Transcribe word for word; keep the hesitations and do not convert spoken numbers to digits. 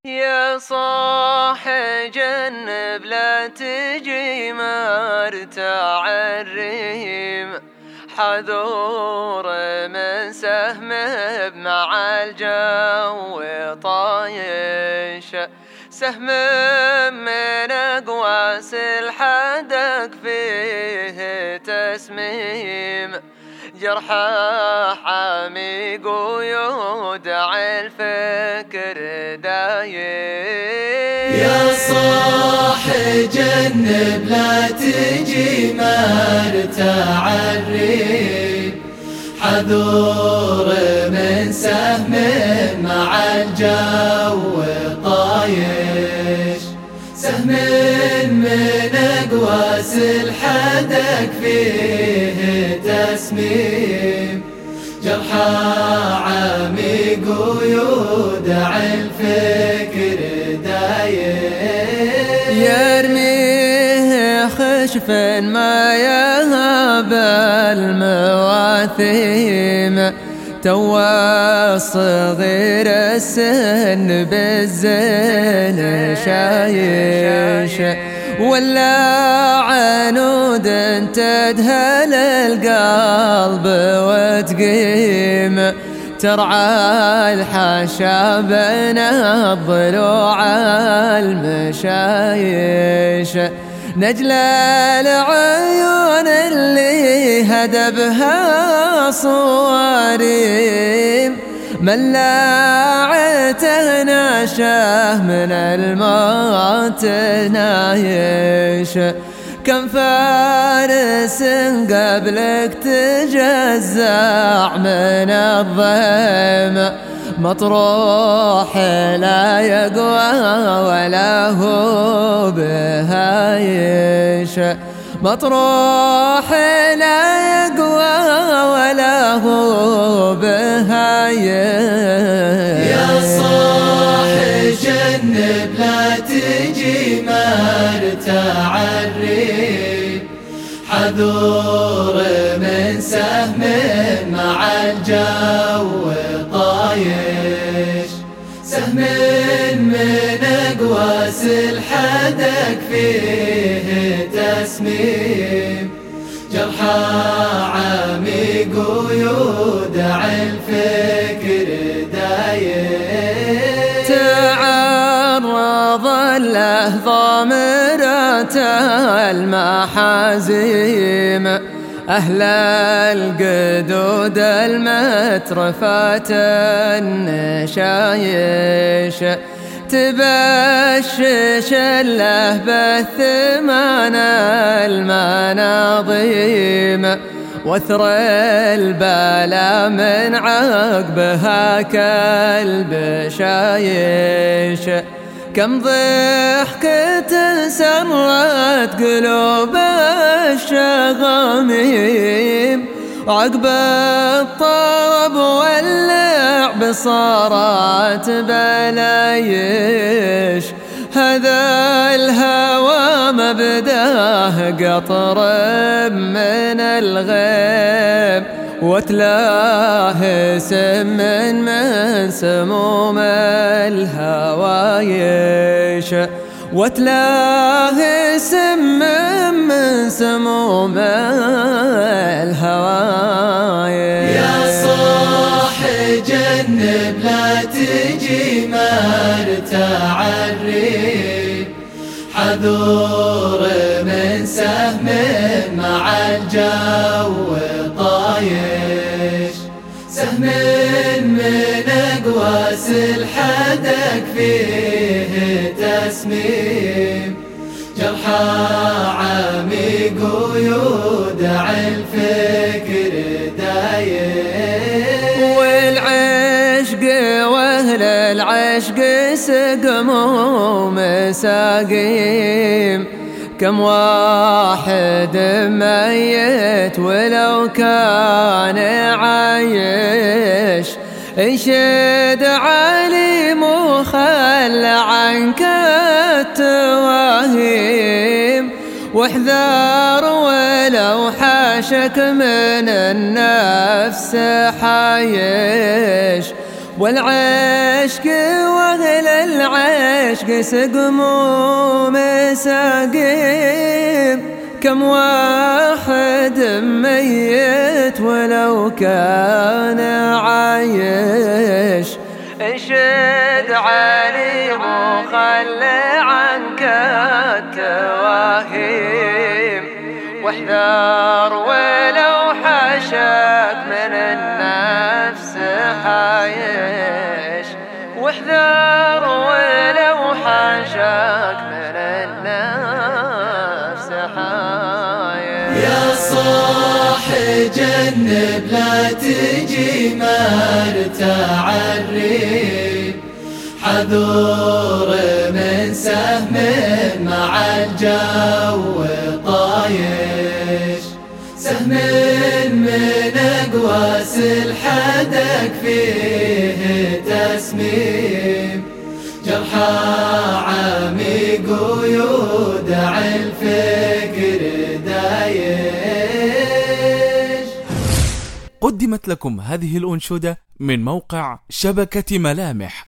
يا صاح جنب لا تجي مرتاع الريم، حذور من سهم مع الجو طايش، سهم من أقواس الحدق فيه تسميم، جرحه عميق ويودع الفكر دايم. يا صاح جنب لا تجي مرتاع الريم، حذور من سهم مع الجو طايش، سهم من أقواس الحدق فيه تسميم، جرحه عميق ويودع الفكر دايم. يرميه خشف ما يهاب المواثيم، تو الصغير السن بالزين شايش، ولا عنود تدهل القلب وتقيم، ترعى الحاشا بين الضلوع المشايش، نجل العيون اللي هدبها صواريم، ملاعته ناشه من الموت نايش، كم فارس قبلك تجزع من الضيم، مطروح لا يقوى ولا هو بهايش، مطروح لا يقوى ولا هو بهايش. يا صاح جنب لا تجي مرتاع الريم، حذور من سهم مع الجو طايش، سهم من أقواس الحدق فيه تسميم، جرحه عميق ويودع الفكر دايم. تعرض له ضامرة المحازيم، أهل القدود المترفات النشايش، تبشش له بالثمان المناظيم، وثر البلا من عقبها كالبشايش، كم ضحكة سرت قلوب الشغاميم، وعقب الطرب واللعب صارت بلايش، هذا الهوى مبداه قطر من الغيب، وتلاه سم من سموم الهوايش، وتلاه سم من سموم الهوايش. يا صاح جنب لا تجي مرتاع الريم، حذور من سهم مع الجو طايش، سهم من أقواس الحدق فيه تسميم، جرحه عميق ويودع الفكر دايم. والعشق واهل العشق سقموا مساقيم، كم واحد ميت ولو كان عايش، انشد عليم وخل عنك التواهيم، واحذر ولو حاشك من النفس حايش، والعشق واهل العين عشق سقموم ساقيم، كم واحد ميت ولو كان عايش. انشد علي مخلي عنك التواهيم، واحذر ولو حاشاك من النفس حايش. واحذر ولو حاشاك من النفس حايش. يا صاح جنب لا تجي مرتاع الريح، حذور من سهم مع الجو طايش. سهم من أقواس الحدك فيه تسميم، جرحى عميق ويودع الفكر دايش. قدمت لكم هذه الأنشودة من موقع شبكة ملامح.